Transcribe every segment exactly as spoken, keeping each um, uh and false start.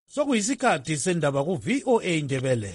Sokuyisikhathi sendaba ku V O A Ndebele.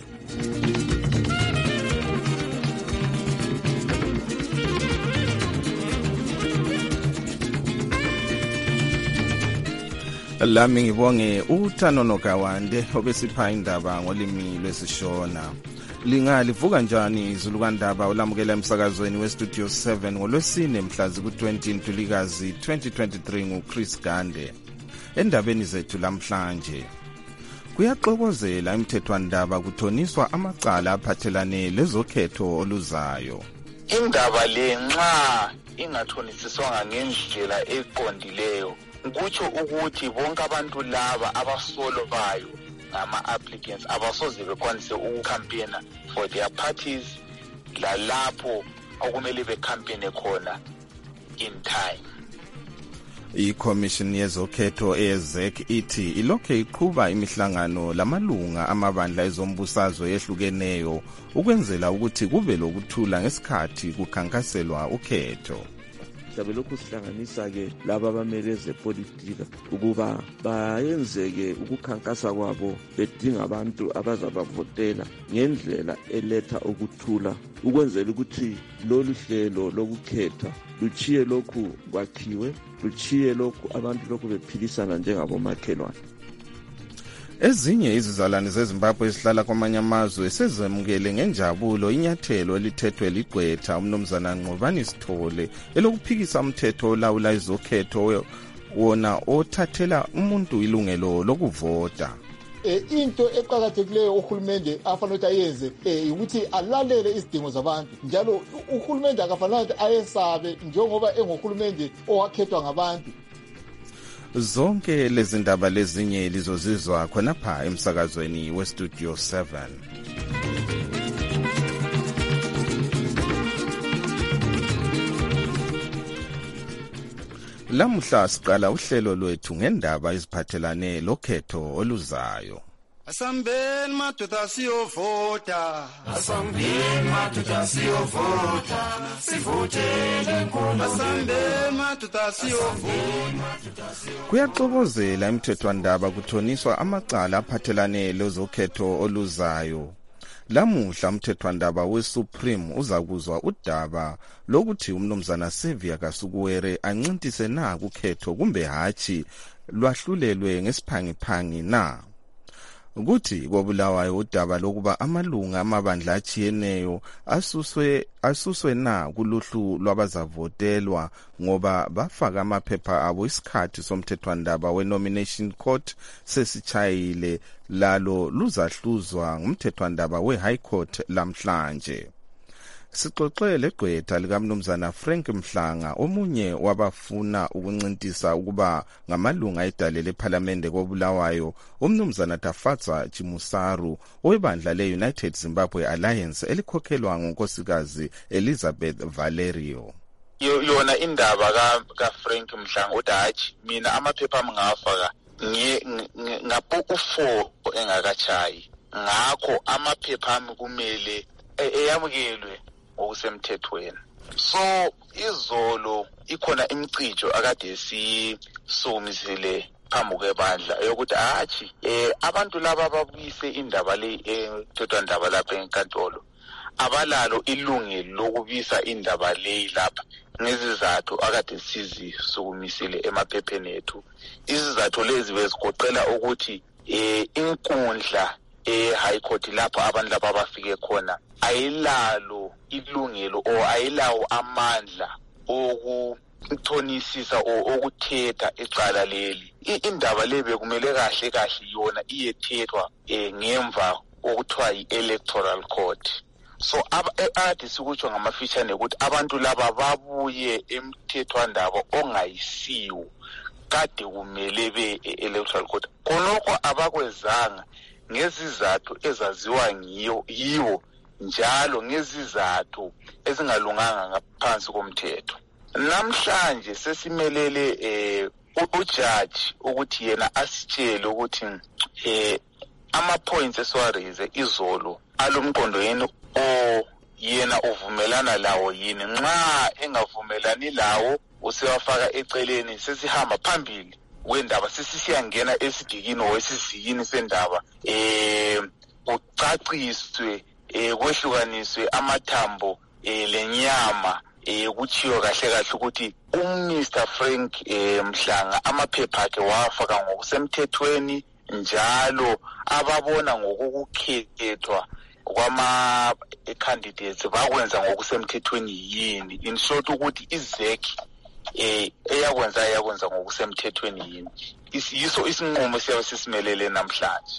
Lami ngibonge uThanono Gawande obesipha indaba ngolimi lwesishona. Lingalivuka njani izulukandaba olamukela emsakazweni weStudio seven ngolwesine mhlazi ku-twenty Ntulikazi twenty twenty-three nguChris Gande. Endabeni zethu lamhlanje kuyaxokozela imthethwandaba kuthoniswa amacala aphathelane lezokhetho oluzayo. Indaba le nxa ingathonisiswanga ngendlela eqondileyo kutsho ukuthi bonke abantu laba abasolobayo ngama-applicants abasoze bekwanise ukucampaigna for their parties lalapho okumele becampaign khona in time. I-Commission yezokhetho eyezek ithi ilokhe iqhuba imihlangano lamalunga amabandla ezombusazwe ehlukeneyo ukwenzela ukuthi kube lokuthula ngesikhathi kukhankaselwa ukhetho. Sabe lokhu sihlanganisa ke laba abamele zepolitika ukuba bayenzeke ukukhankasa kwabo bedinga abantu abazabavotela ngendlela eletha ukuthula ukwenzela ukuthi lolu hlelo lokukhetha luchiye lokhu kwakhiwe luchiye lokhu abantu lokhu bephilisana njengabomakhelwane. Ezinye izizalwane zeZimbabwe ezihlala kwamanye amazwe sezemukele ngenjabulo inyathelo elithethwe ligqwetha umnumzana Nqobani Sithole elokuphikisa umthetho olawula izokhetho wona othathela umuntu ilungelo lokuvota. E, into eqhakathekileyo uhulumende afanele ayenze ukuthi alalele izidingo zabantu njalo uhulumende akafanele ayesabe njengoba engohulumende owakhethwa ngabantu. Zonke lezi ndaba lezinye lizozizwa khonapha emsakazweni weStudio seven. Lamuhla siqala uhlelo lwethu ngendaba eziphathelane lokhetho oluzayo. Asambeni madoda siyovota, asambeni madoda siyovota, sivotele nkulu, asambeni madoda siyovota. Kuyaxokozela imthethwandaba kuthoniswa amacala aphathelane lezokhetho oluzayo. Lamuhla umthethwandaba weSupreme uzakuzwa udaba lokuthi umnumzana Sevia Kasukuwere ancintise na kukhetho kumbe hathi lwahlulelwe ngesiphangiphangi na. Ukuthi kobulawayo udaba lokuba amalunga amabandla achiyeneyo asuswe asuswe na kuluhlu lwabazavotelwa ngoba bafaka amaphepha abo isikhathi somthethwandaba we-nomination court sesichayile lalo luzahluzwa ngumthethwandaba we-high court lamhlanje. Sixoxele gqwetha likamnumzana Frank Mhlanga omunye wabafuna ukuncintisa ukuba ngamalunga edale leParliament kobulawayo umnumzana Tafatsa Chimusaru owebandla le-United Zimbabwe Alliance elikhokhelwa ngunkosikazi Elizabeth Valerio. Yona indaba ka ka Frank Mhlanga udachi mina amaphepha amngafaka ngapho four engakachayi ngakho amaphepha ami kumele eyamukelwe okusemthethweni. So izolo ikhona imicijo akade sisomisile phambi kwebandla yokuthi athi eh abantu laba babuyise indaba le emthethwandaba lapha enkantolo abalalo ilungelo lokubisa indaba le lapha ngezizathu akade sizisukumisile emaphepheni ethu. Izizathu lezi bezigoqela ukuthi eh inkundla e-high court lapho abantu laba bafike khona ayilalo ilungelo o ayilawo amandla okuthonisisa o okuthetha icala leli. Indaba le bekumele kahle kahle yona iyethethwa ngemva okuthiwa yi-electoral court. So ade sikutsho ngamafishane ukuthi abantu laba babuye emthethwandaba ongayisiwo kade kumele be electoral court. Khonokho abakwezanga ngezizathu ezaziwa ngiyo yiwo njalo ngezizathu ezingalunganga ngaphansi komthetho. Namhlanje sesimelele eh ujaji ukuthi yena asitshele ukuthi eh ama points esiwarize izolo alomqondo yena o yena uvumelana lawo yini. Nxa engavumelani lawo usewafaka eceleni sesihamba phambili wendaba sesisiyangena esidikini wesizikini sendaba eh ucaciswe eh kwehlukaniswe amathambo eh lenyama eh kuchiyo kahle kahle ukuthi uMr Frank eh Mhlanga amaphepha akhe wafaka ngokusemthethweni njalo ababona ngokukhethwa kwama candidates bakwenza ngokusemthethweni yini in short ukuthi izeki eh eyakwenza yakwenza ngokusemthethweni yini isiyiso isinqumo siyabe sisimelele namhlanje.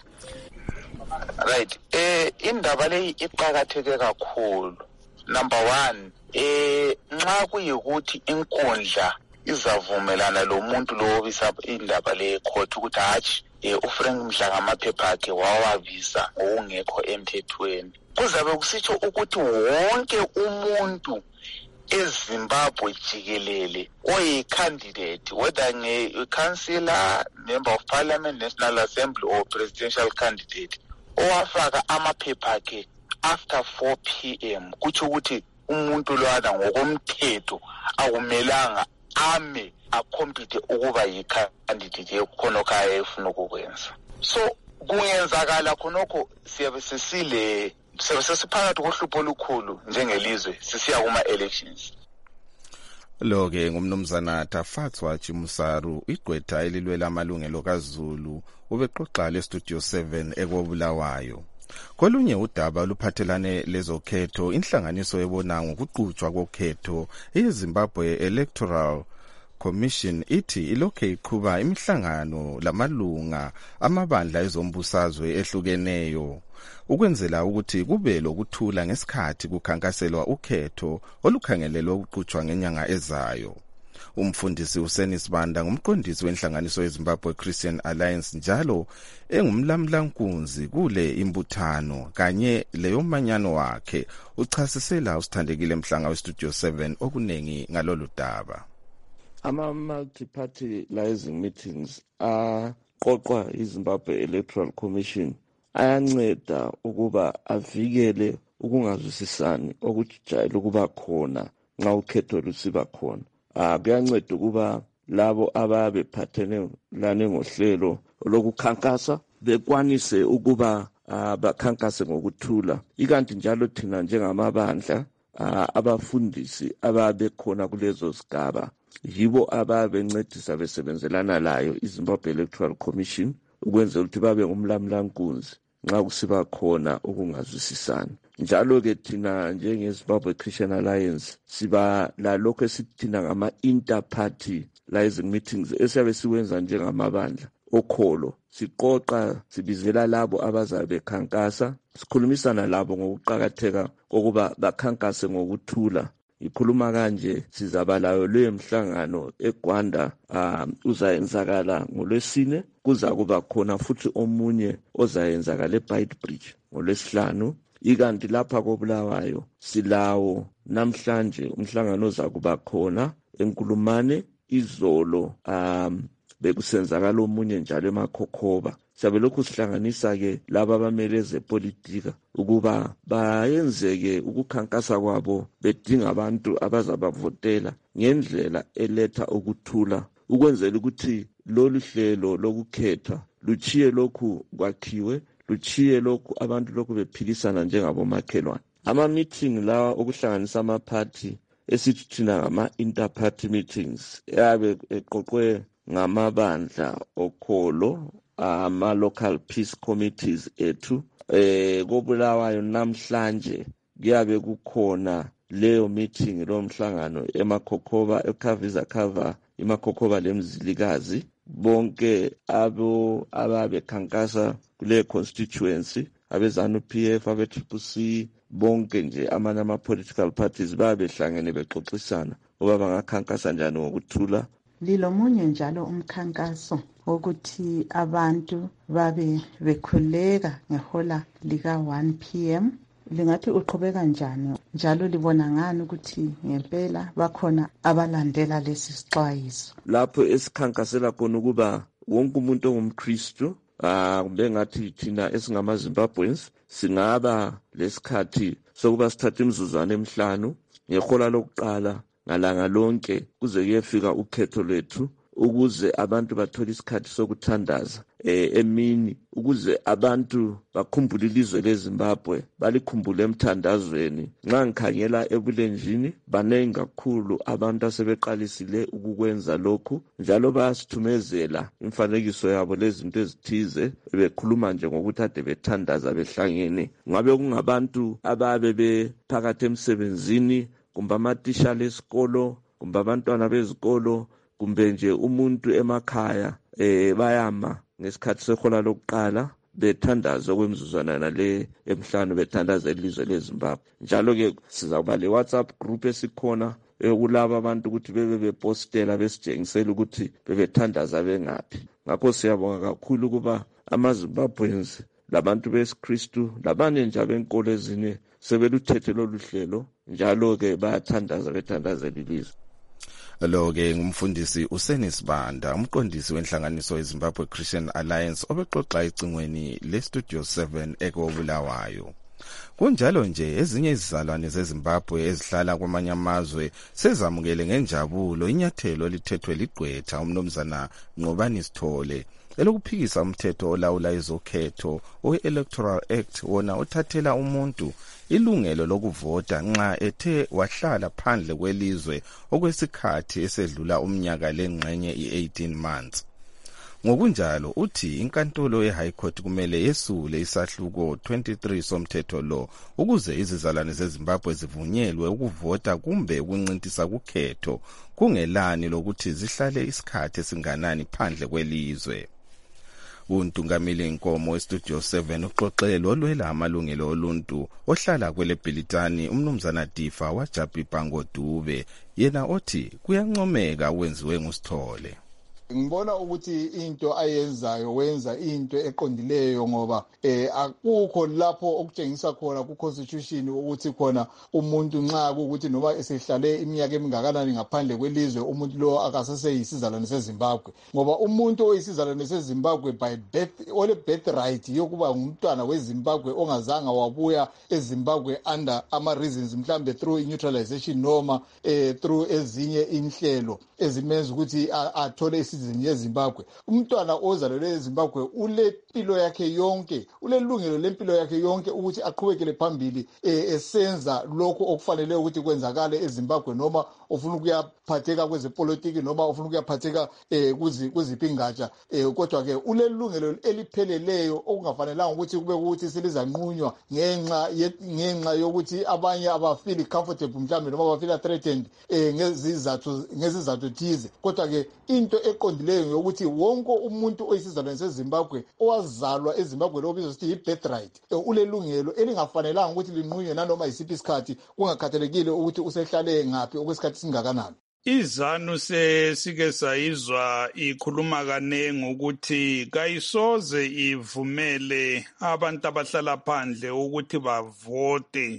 Right, eh indaba leyi iqhakatheke kakhulu. Number one, eh nxa kuyikuthi inkundla izavumelana lo muntu lo obisa indaba le court ukuthi hathi eh uFrank Mhlanga amaphepha akhe wawabisa ngokungekho emthethweni, kuzabe kusitsho ukuthi wonke umuntu eZimbabwe jikelele oyi candidate whether nge councillor, member of parliament, national assembly or presidential candidate owafaka amaphepha akhe after four p m kuthi ukuthi umuntu lwana ngokomthetho akumelanga ame akhompite ukuba yi-candidate khonokho efuna ukukwenza. So kungenzakala khonokho siyabe sesile siyabe sesiphakathi kohlupho olukhulu njengelizwe sisiya kuma-elections. Lo-ke ngumnumzana Tafatswa Chimusaru, igqwetha elilwela amalungelo kaZulu, ubexoxa le-Studio seven ekobulawayo. Kolunye udaba oluphathelane lezokhetho, inhlanganiso ebona ngokuqhutshwa kokhetho eZimbabwe Electoral Commission ithi ilokhe iqhuba imihlangano lamalunga amabandla ezombusazwe ehlukeneyo ukwenzela ukuthi kube lokuthula ngesikhathi kukhankaselwa ukhetho olukhangelelwe ukuqhutshwa ngenyanga ezayo. Umfundisi uSenis Banda ngumqondisi wenhlanganiso yeZimbabwe Christian Alliance njalo engumlamlankunzi kule imbuthano kanye leyo manyano wakhe uchasisela usithandekile Mhlanga weStudio seven okunengi ngalolu daba. Ama multi-party liaison meetings aqoqwa iZimbabwe Electoral Commission ayanceda ukuba avikele ukungazwisisani okujayele ukuba khona nxa ukhetho lusiba khona. Ah kuyanceda ukuba labo ababe phathene lane ngohlelo lokukhankasa bekwanise ukuba bakhankase ngokuthula. Ikanti njalo thina njengamabandla abafundisi ababe khona kulezo zigaba yibo ababencedisa besebenzelana layo iZimbabwe Electoral Commission ukwenza ukuthi babe ngumlamlankunzi nxa kusiba khona ukungazwisisani. Njalo ke thina njengeZimbabwe Christian Alliance siba la lokho esithina ngama interparty liaison meetings esiyabe siwenza njengamabandla okholo, siqoqa sibizela labo abazabe khankasa, sikhulumisana labo ngokuqhakatheka kokuba bakhankase ngokuthula. Ikhuluma kanje sizaba layo le mhlangano eGwanda um uzayenzakala ngolwesine, kuza kuba khona futhi omunye ozayenzakala eBeitbridge ngolwesihlanu. Ikanti lapha kobulawayo silawo namhlanje umhlangano ozakuba khona eNkulumane, izolo um bekusenzakala omunye njalo eMakhokhoba. Siyabe lokhu sihlanganisa ke laba abamele zepolitika ukuba bayenzeke ukukhankasa kwabo bedinga abantu abazabavotela ngendlela eletha ukuthula ukwenzela ukuthi lolu hlelo lokukhetha luchiye lokhu kwakhiwe, luchiye lokhu abantu lokhu bephilisana njengabomakhelwane. Ama meeting lawa okuhlanganisa ama party esithi thina ngama interparty meetings yabe eqoqwe ngamabandla okholo, ama local peace committees ethu. Eh kobulawayo namhlanje kuyabe kukhona leyo meeting lo mhlangano eMakhokhoba eKhaviza Khava, iMakhokhoba lemzilikazi, bonke abo ababe khankasa kule constituency, abezanu P F, abe T P C, bonke nje amanye ama political parties babe hlangene bexoxisana ukuba bangakhankasa njani ngokuthula. Lilomunye njalo umkhankaso ukuthi abantu babe bekhuleka ngehola lika one p m Lingathi uqhubeka njani njalo libona ngani ukuthi ngempela bakhona abalandela lesi sixwayiso? Lapho esikhankasela khona ukuba wonke umuntu ongumKristu ah kumbe ngathi thina esingamaZimbabweans singaba lesikhathi sokuba sithathe imizuzwana emihlanu ngehola lokuqala ngalanga lonke kuze kuyefika ukhetho lwethu ukuze abantu bathole isikhathi sokuthandaza eh emini ukuze abantu bakhumbule ilizwe leZimbabwe balikhumbule emthandazweni. Nxa ngikhangela ebulenjini banengi kakhulu abantu asebeqalisile ukukwenza lokhu njalo bayasithumezela imfanekiso yabo lezinto ezithize bekhuluma nje ngokuthi ade bethandaza behlangene. Ngabe kungabantu ababe bephakathi emsebenzini kumbe amatisha lesikolo kumbe abantwana bezikolo kumbe nje umuntu emakhaya eh bayama ngesikhathi sehola lokuqala bethandaza okwemizuzwana nale emhlanu bethandaza ilizwe leZimbabwe. Njalo ke sizakuba le WhatsApp group esikhona kulabo abantu ukuthi bebe bepostela besitshengisela ukuthi bebethandaza bengaphi. Ngakho siyabonga kakhulu kuba amaZimbabweans labantu besikristu labanye nje abenkolo ezine sebeluthethe lolu hlelo njalo ke bayathandaza bethandazela ilizwe. Lo ke ngumfundisi uSenisibanda, umqondisi wenhlanganiso yeZimbabwe Christian Alliance obexoxa ecingweni leStudio seven ekobulawayo. Kunjalo nje ezinye izizalwane zeZimbabwe ezihlala kwamanye amazwe sezamukele ngenjabulo inyathelo elithethwe ligqwetha umnumzana Nqobani Sithole elokuphikisa umthetho olawula izokhetho owe-Electoral Act wona uthathela umuntu ilungelo lokuvota nxa ethe wahlala phandle kwelizwe okwesikhathi esedlula umnyaka lengxenye i-eighteen months. Ngokunjalo uthi inkantolo ye-High Court kumele yesule isahluko twenty-three somthetho lo ukuze izizalwane zeZimbabwe zivunyelwe ukuvota kumbe ukuncintisa kukhetho kungelani lokuthi zihlale isikhathi esinganani phandle kwelizwe. Untungameli Nkomo weStudio seven uxoxelo olwela amalungelo oluntu ohlala kwele Bhilitani umnumzana Difa waJabhibha Ngodube yena othi kuyancomeka wenziwe nguSithole. Ngibona ukuthi into ayenzayo wenza into eqondileyo ngoba eh akukho lapho okutshengisa khona ku constitution ukuthi khona umuntu nxa ukuthi noma esehlale iminyaka emingakanani ngaphandle kwelizwe umuntu lo akasese yisizalwane seZimbabwe ngoba umuntu oyisizalwane seZimbabwe by birth ole birth right yokuba ngumntwana weZimbabwe ongazanga wabuya eZimbabwe under ama reasons mhlambe through neutralization noma eh through ezinye inhlelo ezimenza ukuthi athole isizini yeZimbabwe. Umntwana ozalelwe eZimbabwe ulepilo yakhe yonke, ulelungelo lempilo yakhe yonke ukuthi aqhubekele phambili esenza lokho okufanele ukuthi kwenzakale eZimbabwe noma ufuna ukuyaphatheka kwezepolitiki noma ufuna ukuyaphatheka kuziphi ingatsha kodwa ke ulelungelo elipheleleyo okungafanelanga ukuthi kube ukuthi selizanqunywa ngenxa ngenxa yokuthi abanye abafeel comfortable mhlawumbe noma abafeel threatened ngezizathu ngezizathu thize. Kodwa ke into eqondileyo yokuthi wonke umuntu oyisizalwane seZimbabwe owazalwa eZimbabwe lobizwa sithi yi-birthright ulelungelo elingafanelanga ukuthi linqunywe nanoma yisiphi isikhathi kungakhathalekile ukuthi usehlale ngaphi okwesikhathi singakanani. IZANU sesike sayizwa ikhuluma kanengi ukuthi kayisoze ivumele abantu abahlala phandle ukuthi bavote.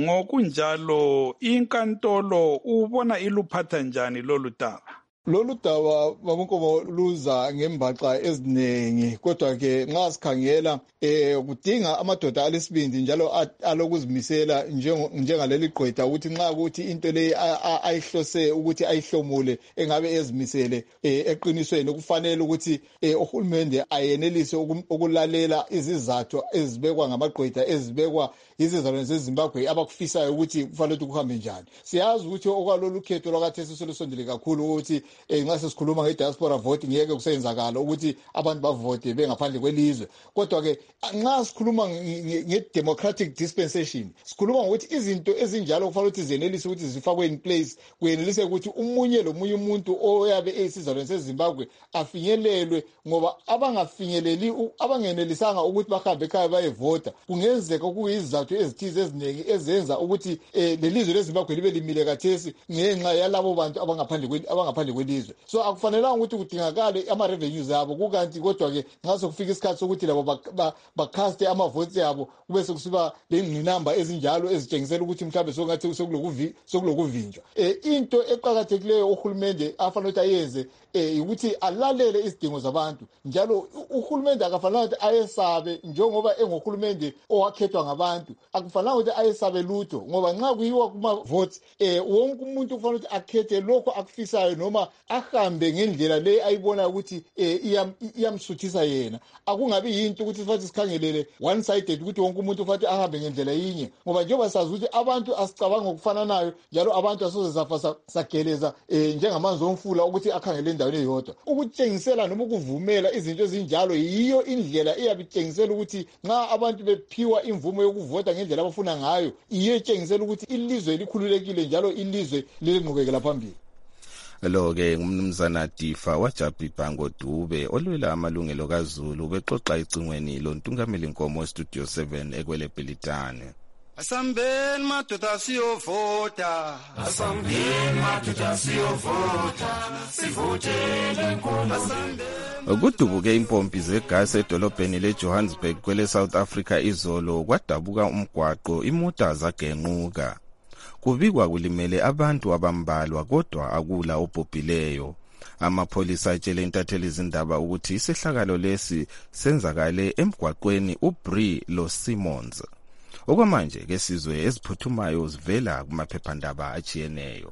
Ngokunjalo inkantolo ubona iluphatha njani lolu daba? Lolu daba babuNkomo luza ngembaxa ezinengi kodwa ke nxa sikhangela eh kudinga amadoda alesibindi njalo alokuzimisela njengaleli gqwetha ukuthi nxa ukuthi into le ayihlose ukuthi ayihlomule engabe ezimisele eqinisweni kufanele ukuthi uhulumende ayenelise ukulalela izizathu ezibekwa ngamagqwetha ezibekwa izizalwane zeZimbabwe abakufisayo ukuthi kufanele ukuthi kuhambe njani. Siyazi ukuthi okwalolu khetho lwakathesi solusondele kakhulu ukuthi nxa sesikhuluma nge-diaspora vote ngeke kusenzakala ukuthi abantu bavote bengaphandle kwelizwe. Kodwa ke nxa sikhuluma nge-democratic dispensation sikhuluma ngokuthi izinto ezinjalo kufanele ukuthi zenelise ukuthi zifakwe in place kuyenelise ukuthi umunye lomunye umuntu oyabe eyisizalwane seZimbabwe afinyelelwe ngoba abangafinyeleli abangenelisanga ukuthi bahambe ekhaya bayevota kungenzeka kuyizathu ezithize eziningi ezenza ukuthi lelizwe leZimbabwe libe limile kathesi ngenxa yalabo bantu abangaphandle abangaphandle kwelizwe. So akufanelanga ukuthi kudingakale ama revenues abo kukanti kodwa ke ngaso kufika isikhathi sokuthi labo bacaste ama votes yabo kube sekusiba lengqinamba ezinjalo ezitshengisela ukuthi mhlawumbe sokungathi sokulokuvi sokulokuvinjwa. Eh into eqhakathekileyo uhulumende afanele ukuthi ayenze eh ukuthi alalele izidingo zabantu njalo uhulumende akafanele ukuthi ayesabe njengoba engohulumende owakhethwa ngabantu akufanele ukuthi ayesabe lutho ngoba nxa kuyiwa kuma votes eh wonke umuntu kufanele ukuthi akhethe lokho akufisayo noma ahambe ngendlela le ayibona ukuthi eh, iyamsuthisa yena. Akungabi yinto ukuthi futhi sikhangelele one sided ukuthi wonke umuntu futhi ahambe ngendlela yinye, ngoba njengoba sazi ukuthi abantu asicabanga okufananayo njalo abantu asoze safa sageleza eh, njengamanzi omfula ukuthi akhangele endaweni eyodwa. Ukutshengisela noma ukuvumela izinto ezinjalo yiyo indlela eyabitshengisela ukuthi nxa abantu bephiwa imvumo yokuvota ngendlela abafuna ngayo, iye tshengisela ukuthi ilizwe likhululekile njalo ilizwe lilenqubekela phambili. Lo-ke ngumnumzana Difa Wajabhibhango Dube olwela amalungelo kaZulu bexoxa icingweni lontungameli Nkomo Studio seven ekwele Bhilitane. Asambeni madoda siyovota, asambeni madoda siyovota, sivotele Nkomo. Kudubuke impompi zegasi edolobheni leJohannesburg kwele South Africa izolo kwadabuka umgwaqo imota zagenquka. Kubikwa kulimele abantu abambalwa kodwa akula obhubhileyo. Amapholisa atshele intatheli izindaba ukuthi isehlakalo lesi senzakale emgwaqweni uBree lo Simmons. Okwamanje ke sizwe eziphuthumayo zivela kumaphephandaba achiyeneyo.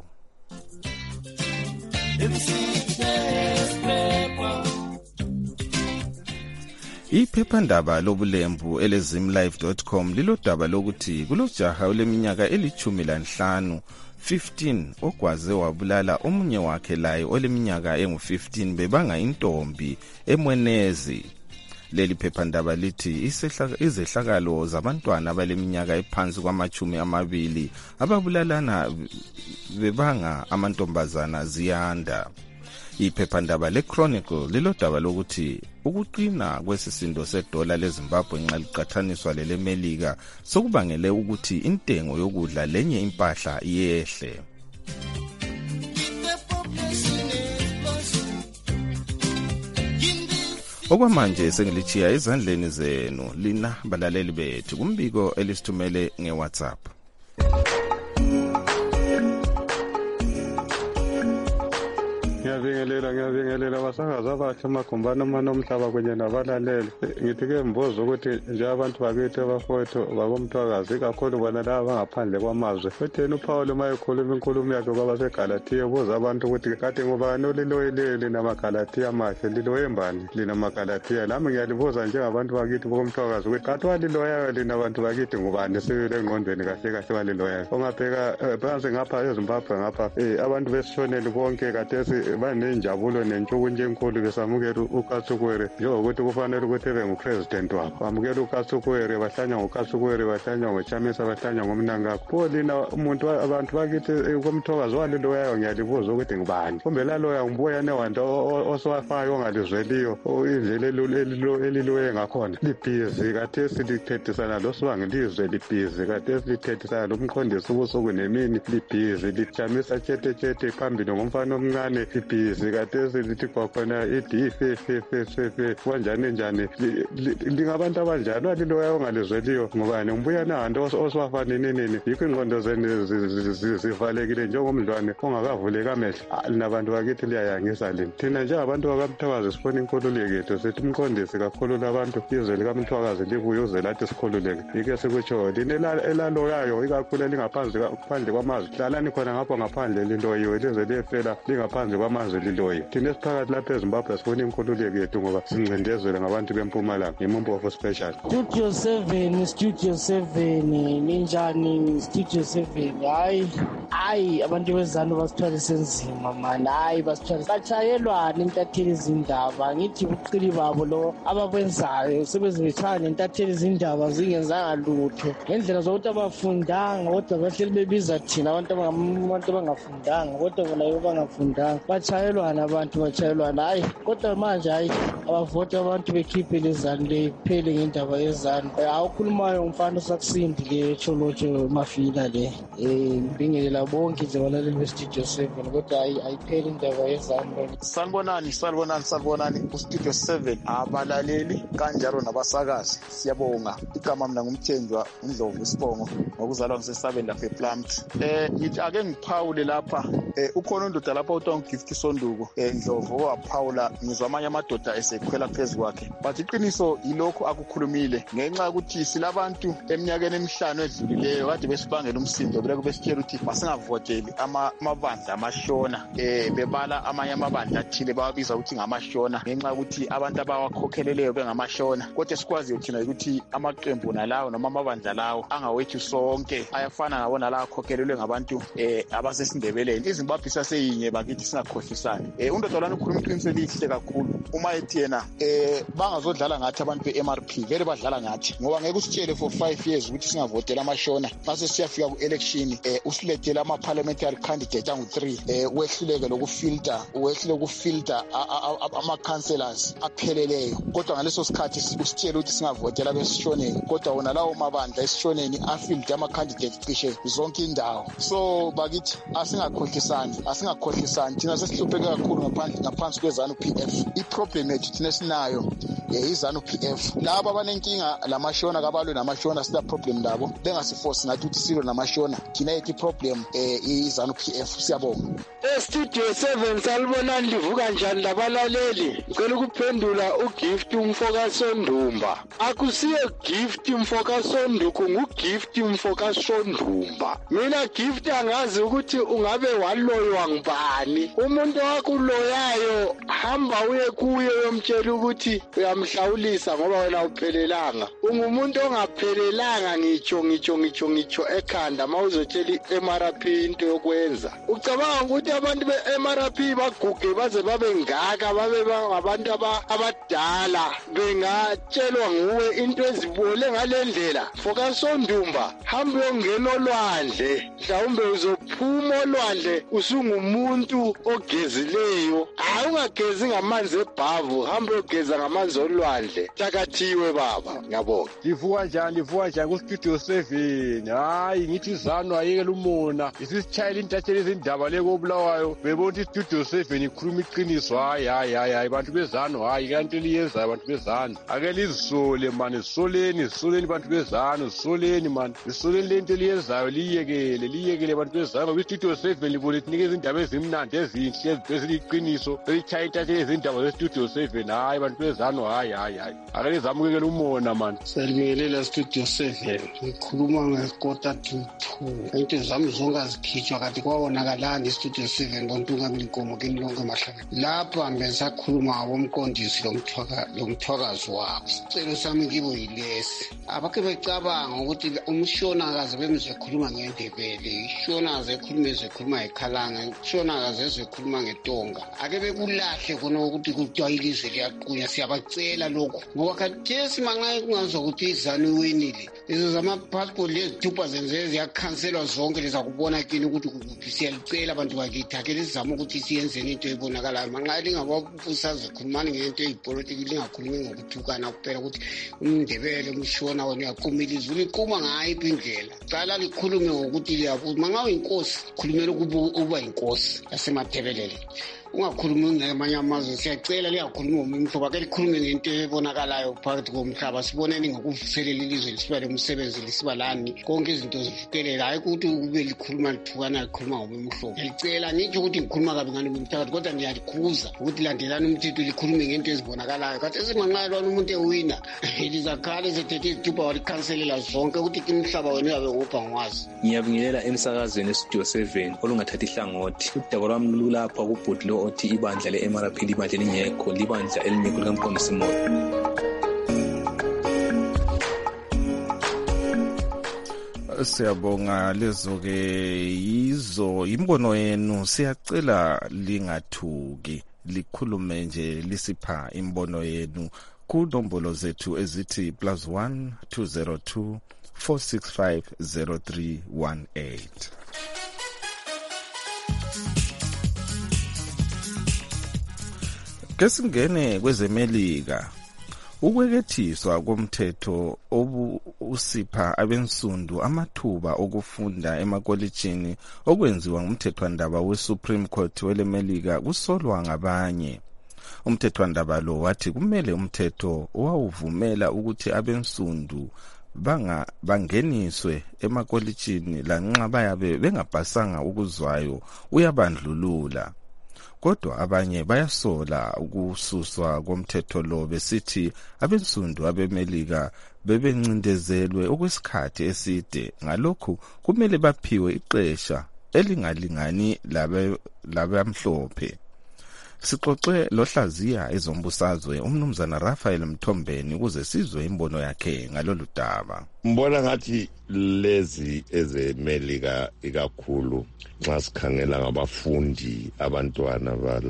Iphephandaba lobulembu elezimlive dot com lilodaba lokuthi kulojaha oleminyaka elithumi lanhlanu fifteen ogwaze wabulala omunye wakhe laye oleminyaka engu fifteen bebanga intombi eMwenezi. Leli phephandaba lithi izehlakalo zabantwana abaleminyaka ephansi kwamachumi amabili ababulalana bebanga amantombazana ziyanda. Iphephandaba leChronicle lilodaba lokuthi ukuqina kwesisindo sedola leZimbabwe nxa liqathaniswa lelemelika sokubangele ukuthi intengo yokudla lenye impahla yehle. Okwamanje sengilichiya ezandleni zenu lina balaleli bethu kumbiko elisithumele ngeWhatsApp. Ngiyabingelela ngiyabingelela abasakazi abathi amagumbana amane omhlaba kunye nabalaleli. Ngithi ke mbuzo ukuthi nje abantu bakithi abafowethu bakomthwakazi kakhulu bona laba bangaphandle kwamazwe. Utheni uPaul uma ekhuluma inkulumo yakhe kwabaseGalatia ubuza abantu ukuthi kade ngubani oliloyeleli namaGalatia amahle liloye mbani lina maGalatia. Nami ngiyalibuza njengabantu bakithi bokomthwakazi ukuthi kade waliloyayo lina abantu bakithi ngubani sibile engqondweni kahle kahle waliloyayo. Ongabheka phansi ngapha eZimbabwe ngapha abantu besishoneli bonke kade banenjabulo nentshuku nje enkulu besamukela uKatsukwere njengokuthi kufanele ukuthi ebe ngupresident wabo. Bamukela uKatsukwere bahlanya ngoKatsukwere bahlanya ngoChamisa bahlanya ngomnangakho. Pho lina umuntu abantu bakithi komthokazi waliloyayo ngiyalibuza ukuthi ngibani. Kumbe laloya ngibuya newanda oswafayo ongalizweliyo indlela eliloye ngakhona. Libhizi kade silithethisana losibangilizwe libhizi kade silithethisana lomqondisi ubusuku nemini libhizi lichamisa tshete tshete phambili ngomfana omncane libhizi kade silithi kwakhona idifefefefe kanjani njani lingabantu abanjani waliloya ongalizweliyo ngobani ngibuya nahanda oswafani nini yikho ingqondo zenu zivalekile njengomdlwane ongakavuleki amehlo linabantu bakithi liyayangisa lini. Thina njengabantu bakamthwakazi sifuna inkululeko yethu sithi umqondisi kakhulula abantu izwe likamthwakazi libuye uze lathi sikhululeke. Yike sikutsho lina elaloyayo ikakhulu lingaphandle kwamazwe hlalani khona ngapho ngaphandle liloyiwe lize liyefela lingaphandle kwamazwe liloyi. Thina esiphakathi lapha eZimbabwe sifuna inkululeko yethu ngoba sincindezela ngabantu bempumalanga ngeMumbo Special. Studio seven Studio seven ninjani Studio seven hayi hayi abantu bezanu basithwale senzima man hayi basithwale bachayelwana intatheli izindaba ngithi ubuqili babo lo abakwenzayo sebezibethana nentatheli izindaba zingenzanga lutho ngendlela zokuthi abafundanga kodwa bahleli bebiza thina abantu abantu abangafundanga kodwa bona bangafundanga bachayelwana abantu bachayelwana hayi kodwa manje hayi abavoti abantu bekhiphe lezanu lephele ngendaba yezanu awukhulumayo umfana usakusindi le cholocho mafila le eh ngibingelela bonke nje balaleli beStudio seven kodwa hayi ayipheli indaba yezanu. Sanibonani sanibonani sanibonani kuStudio seven abalaleli kanjalo nabasakazi siyabonga igama mina ngumthenjwa uNdlovu Sibongo ngokuzalwa ngisesabeni lapha ePlant. Eh ngithi ake ngiphawule lapha eh ukhona undoda lapha uTong Gift Sonduko eh Ndlovu waphawula ngizwa amanye amadoda ese sekhwela phezu kwakhe. But iqiniso yilokho akukhulumile ngenxa yokuthi silabantu eminyakeni emihlanu edlulileyo kade besibangela umsindo bele kubesitshela ukuthi masingavoteli amabandla amashona eh bebala amanye amabandla athile bawabiza ukuthi ngamashona ngenxa yokuthi abantu abawakhokheleleyo bengamashona. Kodwa sikwazi thina ukuthi amaqembu nalawo noma amabandla lawo angawethu sonke ayafana nabo nalawo akhokhelelwe ngabantu eh abasesindebeleni. iZimbabwe saseyinye bakithi singakhohlisani. eh undodolwana ukhuluma iqiniso elihle kakhulu uma ethi yena eh bangazodlala ngathi abantu be-M R P vele badlala ngathi ngoba ngeke usitshele for five years ukuthi singavotela amashona mase siyafika ku-election eh usilethele ama-parliamentary candidate angu-three eh wehluleke lokufilter wehluleke ukufilter ama-councillors apheleleyo. Kodwa ngaleso sikhathi usitshele ukuthi singavotela besishoneni kodwa wona lawo mabandla esishoneni afilter ama-candidate cishe zonke indawo. So bakithi asingakhohlisani asingakhohlisani thina sesihlupheke kakhulu ngaphansi ngaphansi kwe-ZANU P F. iproblem yethu thina esinayo i-ZANU P F laba abanenkinga lamashona kabalwe namashona sila problem labo bengasiforce nathi ukuthi silwe namashona thina yethu iproblem eh i-ZANU P F. Siyabonga. estudio seven salibonani livuka njani labalaleli. Ngicela ukuphendula ugift umfokasondumba. Akusiye gift umfokasonduku ngugift umfokasondumba. Mina gift angazi ukuthi ungabe waloywa ngibani. Umuntu wakuloyayo hamba uye kuye uyomtshela ukuthi uyamhlawulisa ngoba wena uphelelanga. Ungumuntu ongaphelelanga ngitsho ngitsho ngitsho ngitsho ekhanda mawuzotshela i-M R P into yokwenza. Ucabanga ukuthi abantu be-M R P baguge baze babe ngaka babe ngabantu abadala bengatshelwa nguwe into ezibole ngalendlela. Fokasondumba hamba uyongena olwandle mhlawumbe uzophuma olwandle usungumuntu ogezileyo. Hayi ungagezi ngamanzi ebhavu hamba uyogeza ngamanzi olwandle. Takathiwe baba. Ngiyabonga. Livuka njani livuka njani ku-studio seven. Hayi ngithi ZANU ayekela umona isisitshayela intatheli izindaba leko Bulawayo bebona i-studio seven ikhuluma iqiniso. hayi hayi hayi hayi bantu bezanu hayi kanti liyenzayo bantu bezanu ake lizisole mani soleni soleni bantu bezanu soleni mani isoleni lento liyenzayo liyekele liyekele bantu bezanu ngoba i-studio seven libona linikeza izindaba ezimnandi ezinhle eziliqiniso elichaya intatheli izindaba ze-studio seven. hayi bantu bezanu hayi hayi hayi ake lizamukekela umona mani. Salibingelela studio seven ngikhuluma ngekota to two into zami zonke azikhitshwa kanti kwawonakalani studio seven kontunga inkomo kini lonke mahlaka lapha ngisakhuluma ngomqondisi lomthwaka lomthwakazi wabo. Sicelo sami kibo yilesi abake becabanga ukuthi umshonakazi bemzekhuluma ngendebele ishonakazi ekhuluma ezekhuluma ekhalanga ishonakazi ezekhuluma ngetonga ake bekulahle khona ukuthi kujwayelizwe liyaqunya. Siyabacela lokho ngoba khathesi mangaye kungazokuthi iZANU winile lezo zama-passport lezithupha zenze ziyakhanselwa zonke lezakubona kini ukuthi kuphi. Siyalicela abantu bakithi ake lizama ukuthi siyenzeni into ebonakalayo manxa lingababusaze khulumani ngento eyipolitiki lingakhulumi ngokuthukana kuphela ukuthi umndebele umshona wena uyaqumiliza uliquma ngayiphi indlela. Cala likhulume ngokuthi liyabuza manxa uyinkosi khulumela ukuba yinkosi yasemathebelele ungakhulumi ngamanye amazwe. Siyacela liyakhuluma ngomhlobo ake likhulume ngento ebonakalayo phakathi komhlaba siboneni ngokuvuselela ilizwe lisibale umsebenzi lisibalani konke izinto zivukelela hayi ukuthi kube likhuluma lithukana likhuluma ngomhlobo. Ngicela ngithi ukuthi ngikhuluma kabi ngani umthakathi kodwa ngiyakhuza ukuthi landelani umthetho likhulume ngento ezibonakalayo. Kanti esinganqalwana umuntu ewina lizakhala ezethethe izithupha walikhanselela zonke ukuthi kimhlaba wena uyabe ngupha ngwazi. Ngiyabingelela emsakazweni estudio seven olungathathi ihlangothi. Udaba lwami lulapha kubhudi lo othi ibandla le-M R P libandla lingekho libandla elimikho likamqondisi Moyo. Siyabonga lezo-ke yizo imbono yenu. Siyacela lingathuki likhulume nje lisipha imbono yenu kunombolo zethu ezithi plus one two zero two four six five zero three one eight. Kesingene kwezemelika ukwekethiswa komthetho obusipha abensundu amathuba okufunda emakolejini okwenziwa ngumthethwandaba we-Supreme Court welemelika kusolwa ngabanye. Umthethwandaba lo wathi kumele umthetho owawuvumela ukuthi abensundu banga bangeniswe emakolejini lanxa bayabe bengapasanga ukuzwayo uyabandlulula. kodwa abanye bayasola ukususwa komthetho lo besithi abensundu abemelika bebencindezelwe okwesikhathi eside, ngalokhu kumele baphiwe ixesha elingalingani labe labamhlophe. Sixoxe lohlaziya ezombusazwe umnumzana Raphael Mthombeni ukuze sizwe imbono yakhe ngalolu daba. Mbona ngathi lezi ezemelika ikakhulu nxa sikhangela ngabafundi abantwana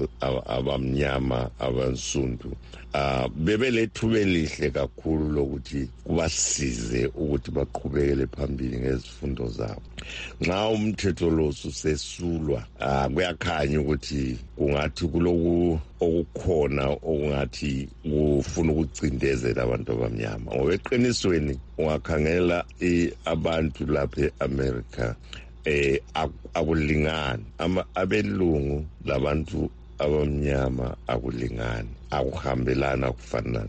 abamnyama abansundu uh, bebelethuba elihle kakhulu lokuthi kubasize ukuthi baqhubekele phambili ngezifundo zabo. Nxa umthetho lo susesulwa uh, kuyakhanya ukuthi kungathi kuloku okukhona okungathi kufuna ukucindezela abantu abamnyama. Ngokweqinisweni ungakhangela abantu lapha eAmerica eh akulingani, abelungu labantu abamnyama akulingani, akuhambelana kufanana.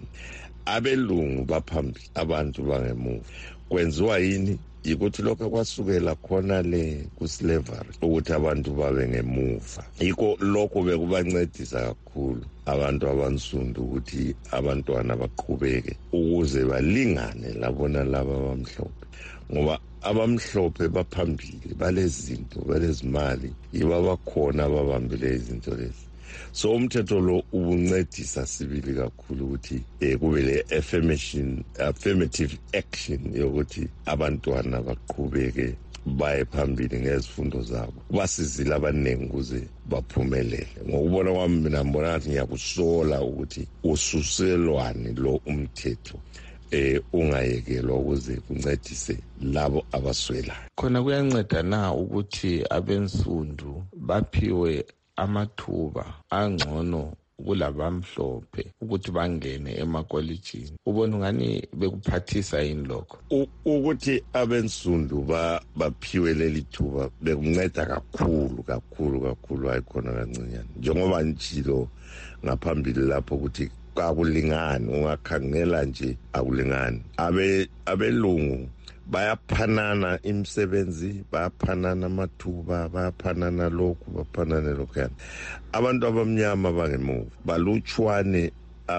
Abelungu baphambili, abantu bangemuva. Kwenziwa yini? Yikuthi lokho kwasukela khona le kuslavery ukuthi abantu babe ngemuva. Yiko lokho bekubancedisa kakhulu abantu abansundu ukuthi abantwana baqhubeke ukuze balingane labona laba abamhlophe, ngoba abamhlophe baphambili, balezinto, balezimali, yiba bakhona ababambile izinto lezi. So umthetho lo ubuncedisa sibili kakhulu ukuthi eh kube le affirmation affirmative action yokuthi abantwana baqhubeke baye phambili ngezifundo zabo. Basizile abanengi ukuze baphumelele. Ngokubona kwami mina ngibona ngathi ngiyakusola ukuthi ususelwane lo umthetho eh ungayekelwa ukuze kuncedise labo abaswelayo. Khona kuyanceda na ukuthi abensundu baphiwe amathuba angcono kulabamhlophe ukuthi bangene emakolejini? Ubona ngani bekuphathisa yini lokho ukuthi abensundu ba baphiwe leli thuba? Bekunceda kakhulu kakhulu kakhulu, ayikhona kancinyane njengoba njilo ngaphambili lapho ukuthi akulingani. Ungakhangela nje akulingani. abe abelungu bayaphanana imisebenzi, bayaphanana amathuba, bayaphanana lokhu, baphanane lokho. Abantu abamnyama bangemuva balutshwane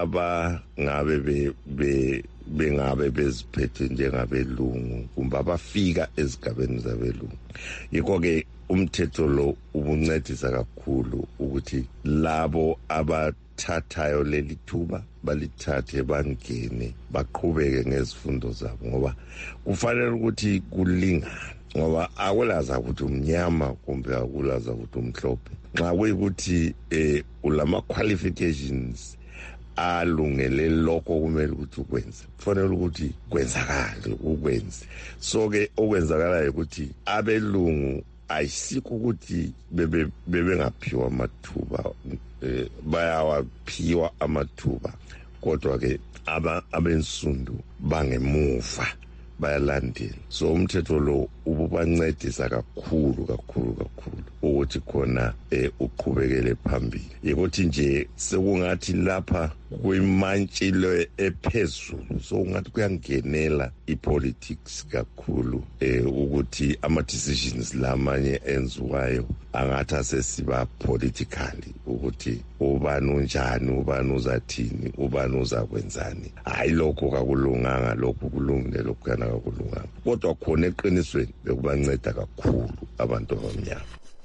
abangabe be, be bengabe beziphethe njengabelungu kumbe abafika ezigabeni zabelungu. Yikho ke umthetho lo ubuncedisa kakhulu ukuthi labo abathathayo leli thuba balithathe bangene baqhubeke ngezifundo zabo, ngoba kufanele ukuthi kulingane, ngoba akulaza ukuthi umnyama kumbe akulaza ukuthi umhlophe. Nxa kuyikuthi eh ulama qualifications alungele lokho kumele ukuthi ukwenze, kufanele ukuthi kwenzakale ukwenze. So ke okwenzakalayo ukuthi abelungu ayisikho ukuthi bebe bebengaphiwa amathuba, eh, bayawaphiwa amathuba, kodwa ke aba abensundu bangemuva bayalandela. So umthetho lo ububancedisa kakhulu kakhulu kakhulu ukuthi khona eh, uqhubekele phambili. Yikuthi nje sekungathi lapha kuyimantshilo ephezulu, so ungathi kuyangenela ipolitics kakhulu eh, ukuthi ama decisions lamanye enziwayo angathi asesiba politically, ukuthi ubani unjani, ubani uzathini, ubani uzakwenzani. Hayi lokho kakulunganga, lokho kulungile, lokho kana kakulunganga. Kodwa khona eqinisweni bekubanceda kakhulu abantu abamnyama.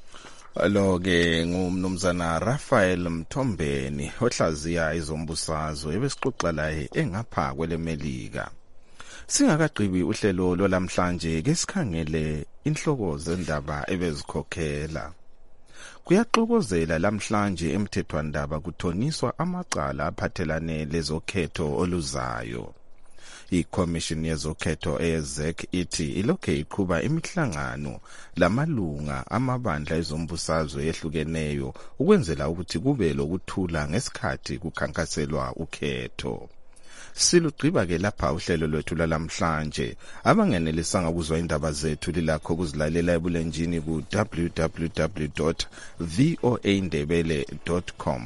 Alo-ke ngumnumzana Raphael Mthombeni ohlaziya izombusazwe ebesixoxa laye engapha kwelemelika. Singakagqibi uhlelo lolamhlanje ke sikhangele inhloko zendaba ebezikhokhela. Kuyaxokozela lamhlanje emthethwandaba kuthoniswa amacala aphathelane lezokhetho oluzayo. ICommission yezokhetho eZEC ithi ilokhe iqhuba imihlangano lamalunga amabandla ezombusazwe ehlukeneyo ukwenzela ukuthi kube lokuthula ngesikhathi kukhankaselwa ukhetho. Silugqiba ke lapha uhlelo lwethu lamhlanje. Abangenelisanga ukuzwa indaba zethu lilakho kuzilalela ebulenjini ku w w w dot voa ndebele dot com.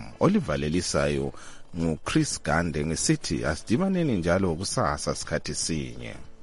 Olivalelisayo nguChris Gande ngesithi asidibaneni njalo kusasa sikhathi sinye.